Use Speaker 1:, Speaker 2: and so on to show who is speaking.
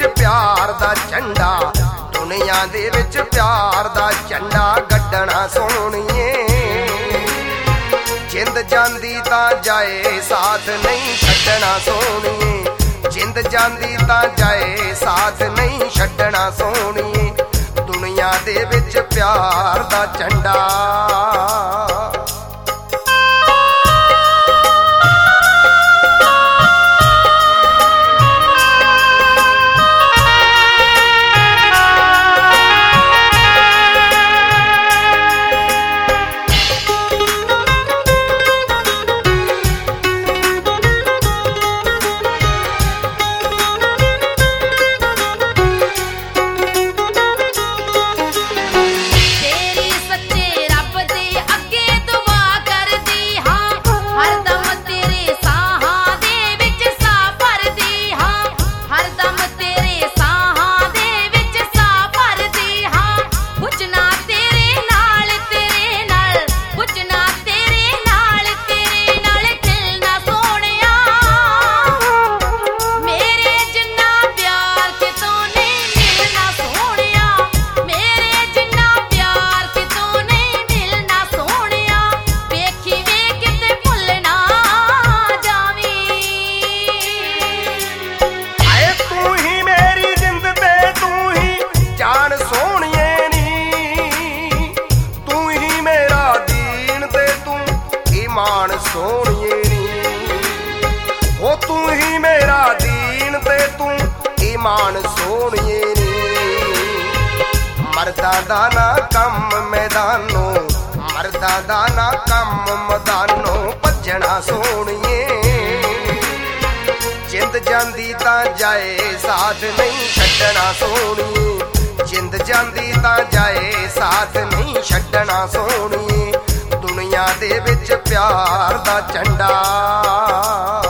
Speaker 1: प्यार दा झंडा, दुनिया दे विच प्यार दा झंडा गड्डना सोहणीए। जिंद जांदी तां जाए साथ नहीं छड्डना सोहणीए, जिंद जांदी तां जाए साथ नहीं छड्डना सोहणीए। दुनिया दे विच प्यार दा झंडा। सोहणीए नी ओ तू ही मेरा दीन ते तू ईमान सोहणीए नी। मर्दा दा ना कम मैदानों, मर्दा दा ना कम मैदानों भज्जना सोहणीए। जिंद जांदी तां जाए साथ नहीं छड्डना सोहणीए, जिंद जांदी तां जाए साथ नहीं छड्डना सोहणीए। दुनिया दे विच प्यार दा झंडा।